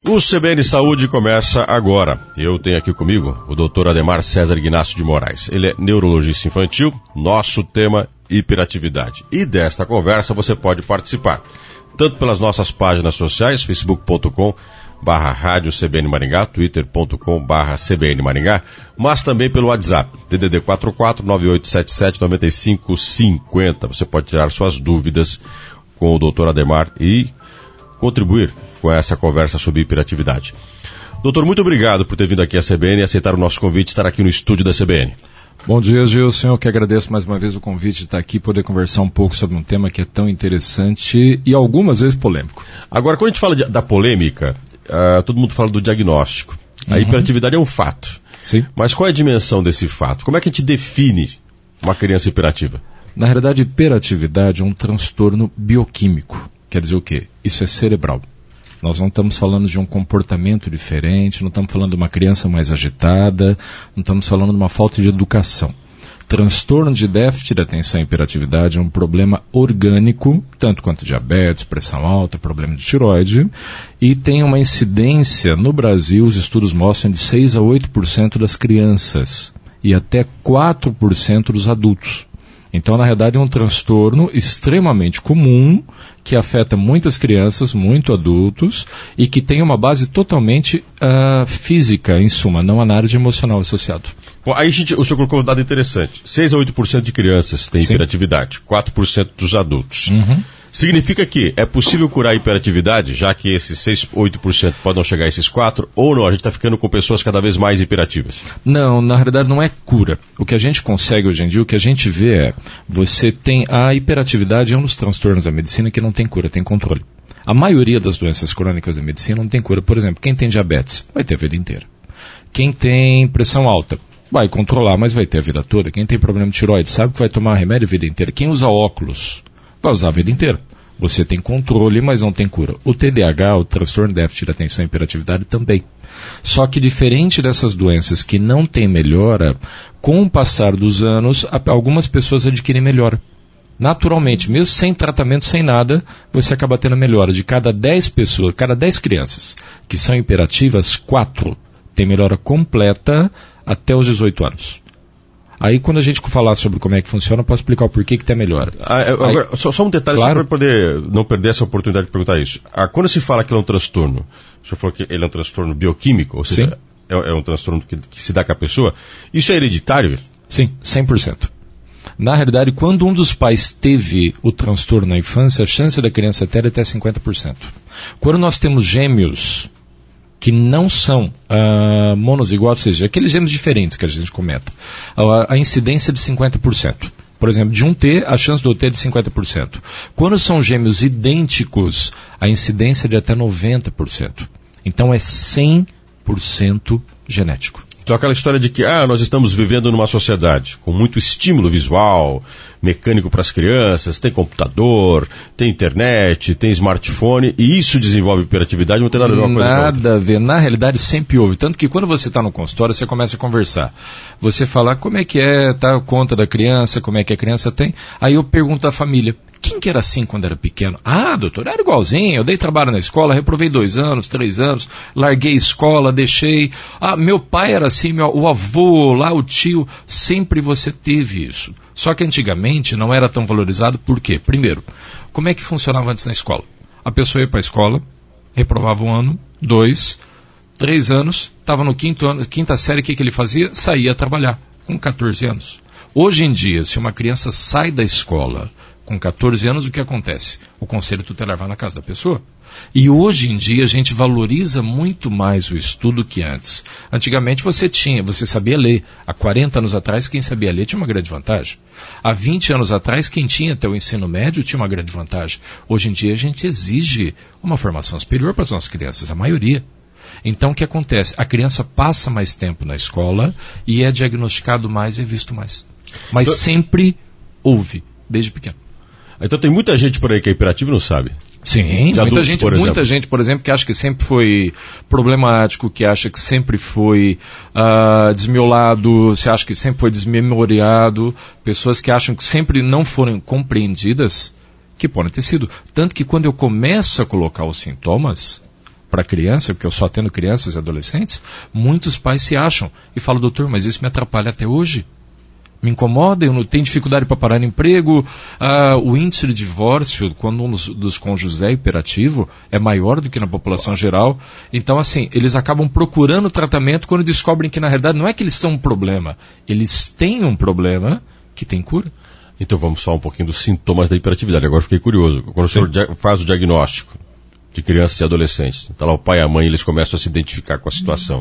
O CBN Saúde começa agora. Eu tenho aqui comigo o Dr. Ademar César Ignacio de Moraes. Ele é neurologista infantil, nosso tema hiperatividade. E desta conversa você pode participar, tanto pelas nossas páginas sociais, facebook.com/rádio CBN Maringá, twitter.com/CBN Maringá, mas também pelo WhatsApp, DDD 44-9877-9550. Você pode tirar suas dúvidas com o Dr. Ademar e contribuir com essa conversa sobre hiperatividade. Doutor, muito obrigado por ter vindo aqui à CBN e aceitar o nosso convite de estar aqui no estúdio da CBN. Bom dia, Gilson. Eu que agradeço mais uma vez o convite de estar aqui, poder conversar um pouco sobre um tema que é tão interessante e algumas vezes polêmico. Agora, quando a gente fala da polêmica, todo mundo fala do diagnóstico. A hiperatividade é um fato. Sim. Mas qual é a dimensão desse fato? Como é que a gente define uma criança hiperativa? Na realidade, hiperatividade é um transtorno bioquímico. Quer dizer o quê? Isso é cerebral. Nós não estamos falando de um comportamento diferente, não estamos falando de uma criança mais agitada, não estamos falando de uma falta de educação. Transtorno de déficit de atenção e hiperatividade é um problema orgânico, tanto quanto diabetes, pressão alta, problema de tireoide, e tem uma incidência no Brasil, os estudos mostram, de 6 a 8% das crianças e até 4% dos adultos. Então, na realidade, é um transtorno extremamente comum, que afeta muitas crianças, muito adultos, e que tem uma base totalmente física, em suma, não a área de emocional associado. Bom, aí o senhor colocou um dado interessante. 6 a 8% de crianças têm hiperatividade, 4% dos adultos. Significa que é possível curar a hiperatividade, já que esses 6, 8% podem não chegar a esses 4%, ou não? A gente está ficando com pessoas cada vez mais hiperativas. Não, na realidade não é cura. O que a gente consegue hoje em dia, o que a gente vê é, você tem a hiperatividade, é um dos transtornos da medicina que não tem cura, tem controle. A maioria das doenças crônicas da medicina não tem cura. Por exemplo, quem tem diabetes vai ter a vida inteira. Quem tem pressão alta vai controlar, mas vai ter a vida toda. Quem tem problema de tireoide sabe que vai tomar remédio a vida inteira. Quem usa óculos vai usar a vida inteira. Você tem controle, mas não tem cura. O TDAH, o transtorno de déficit de atenção e hiperatividade também. Só que diferente dessas doenças que não tem melhora, com o passar dos anos, algumas pessoas adquirem melhora. Naturalmente, mesmo sem tratamento, sem nada, você acaba tendo melhora. De cada 10 pessoas, cada 10 crianças que são hiperativas, 4 têm melhora completa até os 18 anos. Aí, quando a gente falar sobre como é que funciona, eu posso explicar o porquê que tem melhora. Agora, só um detalhe, claro, só para poder não perder essa oportunidade de perguntar isso. Quando se fala que ele é um transtorno, o senhor falou que ele é um transtorno bioquímico, ou seja, é um transtorno que se dá com a pessoa, isso é hereditário? Sim, 100%. Na realidade, quando um dos pais teve o transtorno na infância, a chance da criança ter é até 50%. Quando nós temos gêmeos que não são monozigotos, ou seja, aqueles gêmeos diferentes que a gente comenta, a incidência é de 50%. Por exemplo, de um ter, a chance do outro ter é de 50%. Quando são gêmeos idênticos, a incidência é de até 90%. Então é 100% genético. Então aquela história de que nós estamos vivendo numa sociedade com muito estímulo visual, mecânico para as crianças, tem computador, tem internet, tem smartphone, e isso desenvolve hiperatividade, não tem nada a ver uma coisa com a outra. Nada a ver, na realidade sempre houve, tanto que quando você está no consultório, você começa a conversar, você fala como é que tá a conta da criança, como é que a criança tem, aí eu pergunto à família, quem que era assim quando era pequeno? Doutor, era igualzinho, eu dei trabalho na escola, reprovei 2 anos, 3 anos, larguei escola, deixei, meu pai era assim, o avô, lá o tio, sempre você teve isso. Só que antigamente não era tão valorizado, por quê? Primeiro, como é que funcionava antes na escola? A pessoa ia para a escola, reprovava 1 ano, 2, 3 anos, estava no 5º ano, 5ª série, o que ele fazia? Saía trabalhar, com 14 anos. Hoje em dia, se uma criança sai da escola com 14 anos, o que acontece? O conselho tutelar vai na casa da pessoa. E hoje em dia a gente valoriza muito mais o estudo que antes. Antigamente você sabia ler. Há 40 anos atrás, quem sabia ler tinha uma grande vantagem. Há 20 anos atrás, quem tinha até o ensino médio tinha uma grande vantagem. Hoje em dia a gente exige uma formação superior para as nossas crianças, a maioria. Então o que acontece? A criança passa mais tempo na escola e é diagnosticado mais e é visto mais. Mas sempre houve, desde pequeno. Então tem muita gente por aí que é hiperativo e não sabe. Sim, muita gente, por exemplo, que acha que sempre foi problemático, que acha que sempre foi desmiolado, se acha que sempre foi desmemoriado, pessoas que acham que sempre não foram compreendidas, que podem ter sido. Tanto que quando eu começo a colocar os sintomas, para criança, porque eu só atendo crianças e adolescentes, muitos pais se acham e falam, doutor, mas isso me atrapalha até hoje. Me incomoda, eu não tenho dificuldade para parar no emprego, o índice de divórcio, quando um dos cônjuges é hiperativo, é maior do que na população geral. Então, assim, eles acabam procurando tratamento quando descobrem que, na realidade, não é que eles são um problema, eles têm um problema que tem cura. Então vamos falar um pouquinho dos sintomas da hiperatividade. Agora fiquei curioso. Quando o senhor faz o diagnóstico de crianças e adolescentes, está lá o pai e a mãe, eles começam a se identificar com a situação.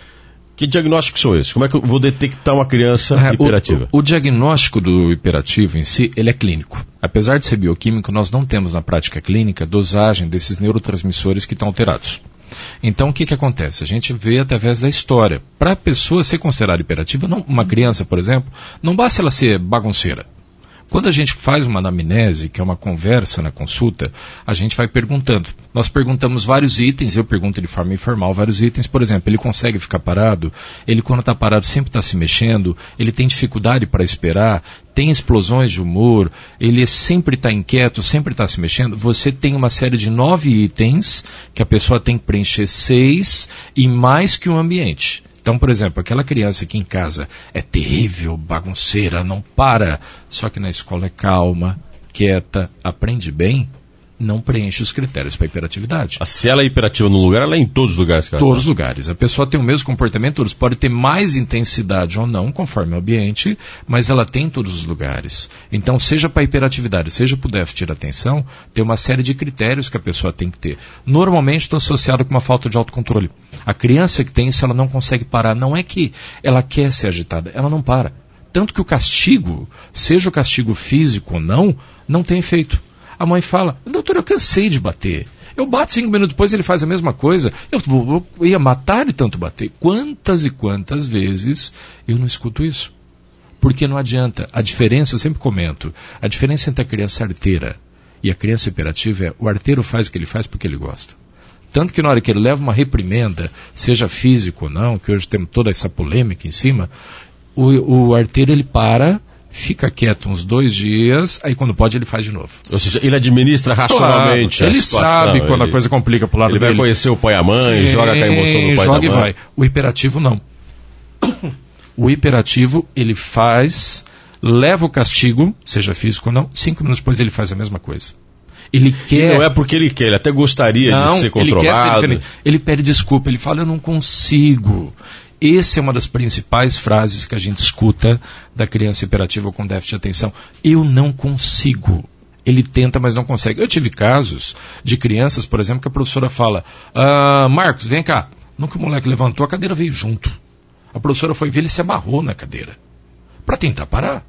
Que diagnósticos são esses? Como é que eu vou detectar uma criança hiperativa? O diagnóstico do hiperativo em si, ele é clínico. Apesar de ser bioquímico, nós não temos na prática clínica dosagem desses neurotransmissores que estão alterados. Então, o que acontece? A gente vê através da história. Para a pessoa ser considerada hiperativa, uma criança, por exemplo, não basta ela ser bagunceira. Quando a gente faz uma anamnese, que é uma conversa na consulta, a gente vai perguntando. Nós perguntamos vários itens, eu pergunto de forma informal vários itens. Por exemplo, ele consegue ficar parado? Ele, quando está parado, sempre está se mexendo? Ele tem dificuldade para esperar? Tem explosões de humor? Ele sempre está inquieto, sempre está se mexendo? Você tem uma série de 9 itens que a pessoa tem que preencher 6 e mais que um ambiente. Então, por exemplo, aquela criança que em casa é terrível, bagunceira, não para, só que na escola é calma, quieta, aprende bem, não preenche os critérios para hiperatividade. Se ela é hiperativa num lugar, ela é em todos os lugares. Todos os lugares. A pessoa tem o mesmo comportamento, todos pode ter mais intensidade ou não, conforme o ambiente, mas ela tem em todos os lugares. Então, seja para hiperatividade, seja para o déficit de atenção, tem uma série de critérios que a pessoa tem que ter. Normalmente estão associados com uma falta de autocontrole. A criança que tem isso, ela não consegue parar. Não é que ela quer ser agitada, ela não para. Tanto que o castigo, seja o castigo físico ou não tem efeito. A mãe fala, doutor, eu cansei de bater. Eu bato 5 minutos depois, ele faz a mesma coisa. Eu ia matar de tanto bater. Quantas e quantas vezes eu não escuto isso? Porque não adianta. A diferença, eu sempre comento, a diferença entre a criança arteira e a criança hiperativa é o arteiro faz o que ele faz porque ele gosta. Tanto que na hora que ele leva uma reprimenda, seja físico ou não, que hoje temos toda essa polêmica em cima, o arteiro ele para, fica quieto uns 2 dias, aí quando pode ele faz de novo. Ou seja, ele administra racionalmente claro, ele sabe quando a coisa complica pro lado dele. Ele vai conhecer o pai e a mãe, joga com a emoção do pai e da mãe. Joga e vai. O hiperativo não. O hiperativo, ele faz, leva o castigo, seja físico ou não, 5 minutos depois ele faz a mesma coisa. Ele quer... E não é porque ele quer, ele até gostaria de ser controlado. Ele quer ser diferente. Ele pede desculpa, ele fala, eu não consigo. Essa é uma das principais frases que a gente escuta da criança hiperativa com déficit de atenção. Eu não consigo. Ele tenta, mas não consegue. Eu tive casos de crianças, por exemplo, que a professora fala, Marcos, vem cá. Nunca o moleque levantou, a cadeira veio junto. A professora foi ver, ele se amarrou na cadeira para tentar parar.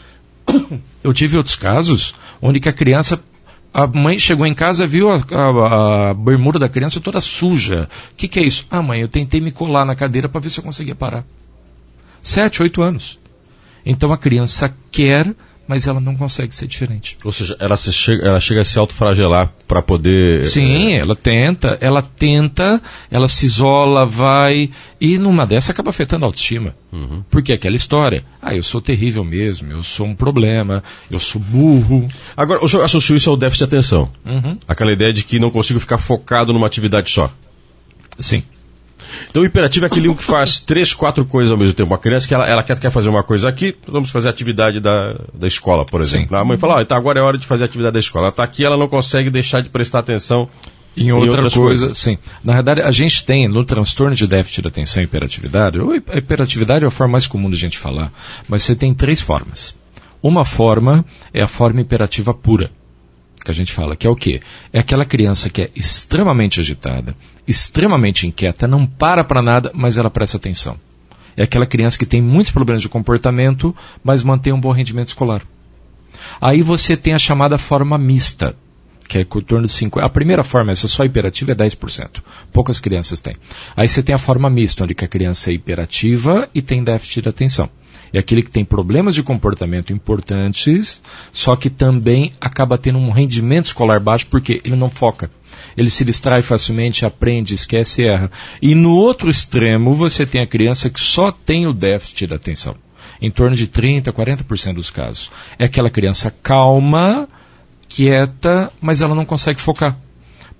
Eu tive outros casos onde que a mãe chegou em casa, viu a bermuda da criança toda suja. O que é isso? Mãe, eu tentei me colar na cadeira para ver se eu conseguia parar. 7, 8 anos. Então a criança quer, mas ela não consegue ser diferente. Ou seja, ela chega a se autoflagelar para poder... Sim, ela tenta, ela se isola, vai, e numa dessa acaba afetando a autoestima. Uhum. Porque é aquela história, eu sou terrível mesmo, eu sou um problema, eu sou burro. Agora, o senhor associou isso ao déficit de atenção. Uhum. Aquela ideia de que não consigo ficar focado numa atividade só. Sim. Então o hiperativo é aquele que faz 3, 4 coisas ao mesmo tempo. Uma criança que ela quer fazer uma coisa aqui, vamos fazer a atividade da escola, por exemplo. Sim. A mãe fala, então agora é hora de fazer a atividade da escola. Ela está aqui, ela não consegue deixar de prestar atenção em outras coisas. Sim. Na verdade, a gente tem no transtorno de déficit de atenção e hiperatividade, a hiperatividade é a forma mais comum de a gente falar, mas você tem 3 formas. Uma forma é a forma hiperativa pura, que a gente fala, que é o quê? É aquela criança que é extremamente agitada, extremamente inquieta, não para nada, mas ela presta atenção. É aquela criança que tem muitos problemas de comportamento, mas mantém um bom rendimento escolar. Aí você tem a chamada forma mista, que é em torno de 50%. A primeira forma, essa só hiperativa, é 10%. Poucas crianças têm. Aí você tem a forma mista, onde a criança é hiperativa e tem déficit de atenção. É aquele que tem problemas de comportamento importantes, só que também acaba tendo um rendimento escolar baixo, porque ele não foca. Ele se distrai facilmente, aprende, esquece e erra. E no outro extremo, você tem a criança que só tem o déficit de atenção. Em torno de 30%, 40% dos casos. É aquela criança calma, quieta, mas ela não consegue focar.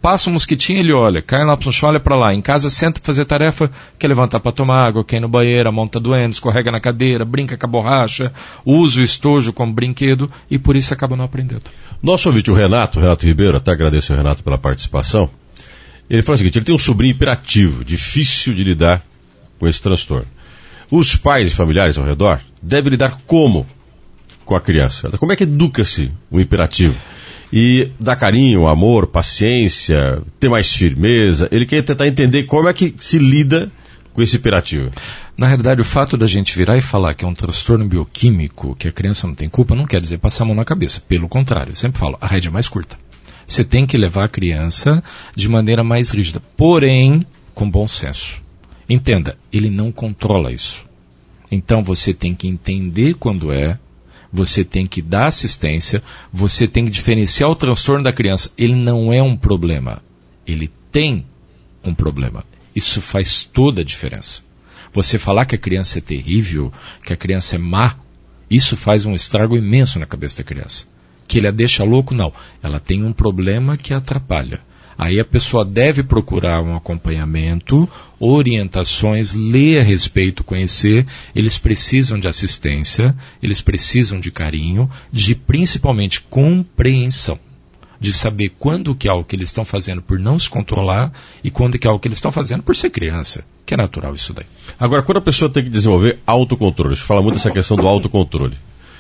Passa um mosquitinho, ele olha. Cai lá pro chão, olha para lá. Em casa, senta pra fazer tarefa, quer levantar para tomar água, quer ir no banheiro, a mão tá doendo, escorrega na cadeira, brinca com a borracha, usa o estojo como brinquedo e por isso acaba não aprendendo. Nosso ouvinte, o Renato Ribeiro, até agradeço ao Renato pela participação. Ele fala o seguinte, ele tem um sobrinho hiperativo, difícil de lidar com esse transtorno. Os pais e familiares ao redor devem lidar como com a criança? Como é que educa-se o hiperativo? E dá carinho, amor, paciência, ter mais firmeza. Ele quer tentar entender como é que se lida com esse hiperativo. Na realidade, o fato da gente virar e falar que é um transtorno bioquímico, que a criança não tem culpa, não quer dizer passar a mão na cabeça. Pelo contrário, eu sempre falo, a rédea é mais curta. Você tem que levar a criança de maneira mais rígida, porém com bom senso. Entenda, ele não controla isso. Então você tem que entender quando você tem que dar assistência, você tem que diferenciar o transtorno da criança. Ele não é um problema, ele tem um problema. Isso faz toda a diferença. Você falar que a criança é terrível, que a criança é má, isso faz um estrago imenso na cabeça da criança. Que ele a deixa louco, não. Ela tem um problema que atrapalha. Aí a pessoa deve procurar um acompanhamento, orientações, ler a respeito, conhecer. Eles precisam de assistência, eles precisam de carinho, de principalmente compreensão. De saber quando que é algo que eles estão fazendo por não se controlar e quando que é algo que eles estão fazendo por ser criança. Que é natural isso daí. Agora, quando a pessoa tem que desenvolver autocontrole, a gente fala muito dessa questão do autocontrole.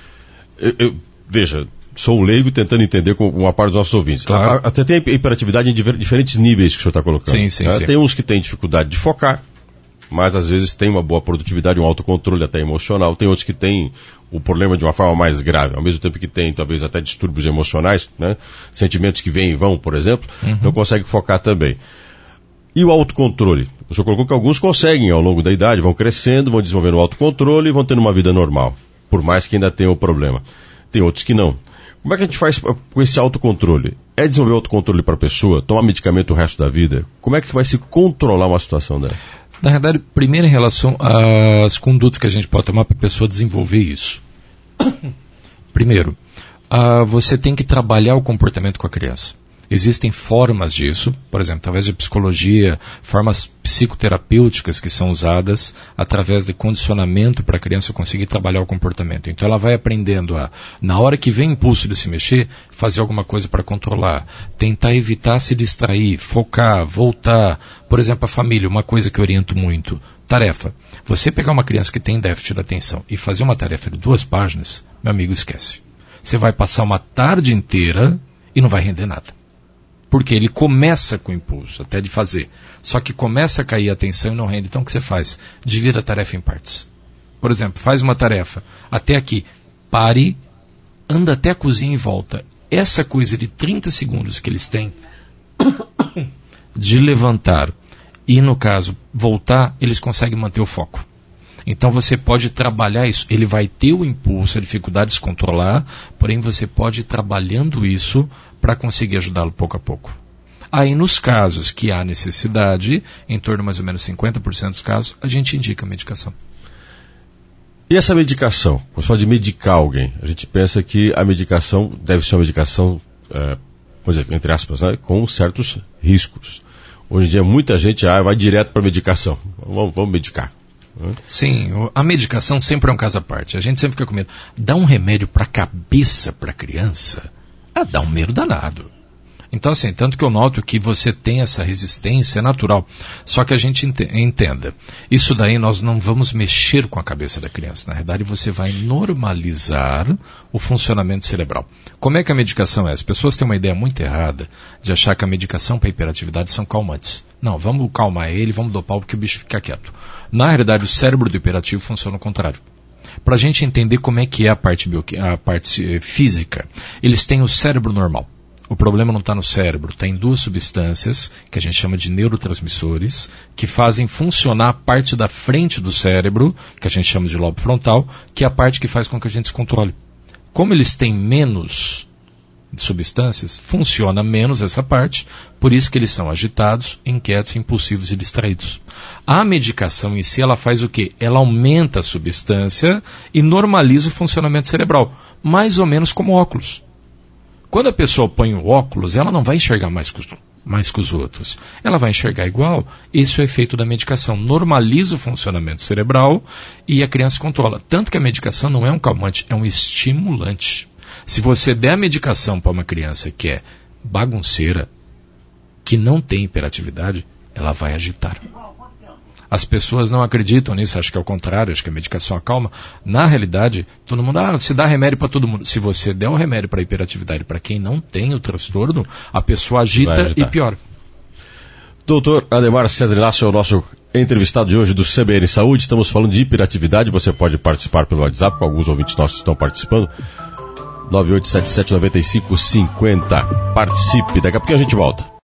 Veja, sou um leigo tentando entender com uma parte dos nossos ouvintes. Claro. Até tem hiperatividade em diferentes níveis que o senhor está colocando. Sim. Tem uns que têm dificuldade de focar, mas às vezes tem uma boa produtividade, um autocontrole até emocional. Tem outros que têm o problema de uma forma mais grave, ao mesmo tempo que tem talvez até distúrbios emocionais, né? Sentimentos que vêm e vão, por exemplo, não consegue focar também. E o autocontrole? O senhor colocou que alguns conseguem ao longo da idade, vão crescendo, vão desenvolvendo o autocontrole e vão tendo uma vida normal, por mais que ainda tenham o problema. Tem outros que não. Como é que a gente faz com esse autocontrole? É desenvolver o autocontrole para a pessoa, tomar medicamento o resto da vida? Como é que vai se controlar uma situação dessa? Na verdade, primeiro em relação às condutas que a gente pode tomar para a pessoa desenvolver isso. Primeiro, você tem que trabalhar o comportamento com a criança. Existem formas disso, por exemplo, através de psicologia, formas psicoterapêuticas que são usadas através de condicionamento para a criança conseguir trabalhar o comportamento. Então ela vai aprendendo na hora que vem impulso de se mexer, fazer alguma coisa para controlar, tentar evitar se distrair, focar, voltar. Por exemplo, a família, uma coisa que eu oriento muito, tarefa. Você pegar uma criança que tem déficit de atenção e fazer uma tarefa de 2 páginas, meu amigo, esquece. Você vai passar uma tarde inteira e não vai render nada. Porque ele começa com impulso, até de fazer. Só que começa a cair a atenção e não rende. Então o que você faz? Divida a tarefa em partes. Por exemplo, faz uma tarefa. Até aqui. Pare, anda até a cozinha e volta. Essa coisa de 30 segundos que eles têm de levantar e, no caso, voltar, eles conseguem manter o foco. Então você pode trabalhar isso. Ele vai ter o impulso, a dificuldade de se controlar, porém você pode ir trabalhando isso para conseguir ajudá-lo pouco a pouco. Aí nos casos que há necessidade, em torno de mais ou menos 50% dos casos, a gente indica a medicação. E essa medicação? Quando se fala de medicar alguém, a gente pensa que a medicação deve ser uma medicação, entre aspas, né, com certos riscos. Hoje em dia muita gente vai direto para a medicação. Vamos medicar. Sim, a medicação sempre é um caso à parte. A gente sempre fica com medo. Dá um remédio para a cabeça para a criança, dá um medo danado. Então assim, tanto que eu noto que você tem essa resistência natural. Só que a gente entenda, isso daí nós não vamos mexer com a cabeça da criança. Na verdade você vai normalizar o funcionamento cerebral. Como é que a medicação é? As pessoas têm uma ideia muito errada de achar que a medicação para hiperatividade são calmantes. Não, vamos calmar ele, vamos dopar porque o bicho fica quieto. Na realidade o cérebro do hiperativo funciona ao contrário. Para a gente entender como é que é a parte física, eles têm o cérebro normal. O problema não está no cérebro, está em 2 substâncias, que a gente chama de neurotransmissores, que fazem funcionar a parte da frente do cérebro, que a gente chama de lobo frontal, que é a parte que faz com que a gente se controle. Como eles têm menos substâncias, funciona menos essa parte, por isso que eles são agitados, inquietos, impulsivos e distraídos. A medicação em si, ela faz o quê? Ela aumenta a substância e normaliza o funcionamento cerebral, mais ou menos como óculos. Quando a pessoa põe o óculos, ela não vai enxergar mais mais que os outros. Ela vai enxergar igual. Esse é o efeito da medicação. Normaliza o funcionamento cerebral e a criança controla. Tanto que a medicação não é um calmante, é um estimulante. Se você der a medicação para uma criança que é bagunceira, que não tem hiperatividade, ela vai agitar. As pessoas não acreditam nisso, acho que é o contrário, acho que a medicação acalma. Na realidade, todo mundo, se dá remédio para todo mundo. Se você der o remédio para hiperatividade para quem não tem o transtorno, a pessoa agita e piora. Doutor Ademar Cesar Inácio é o nosso entrevistado de hoje do CBN Saúde. Estamos falando de hiperatividade. Você pode participar pelo WhatsApp, com alguns ouvintes nossos estão participando. 9877-9550. Participe, daqui a pouco a gente volta.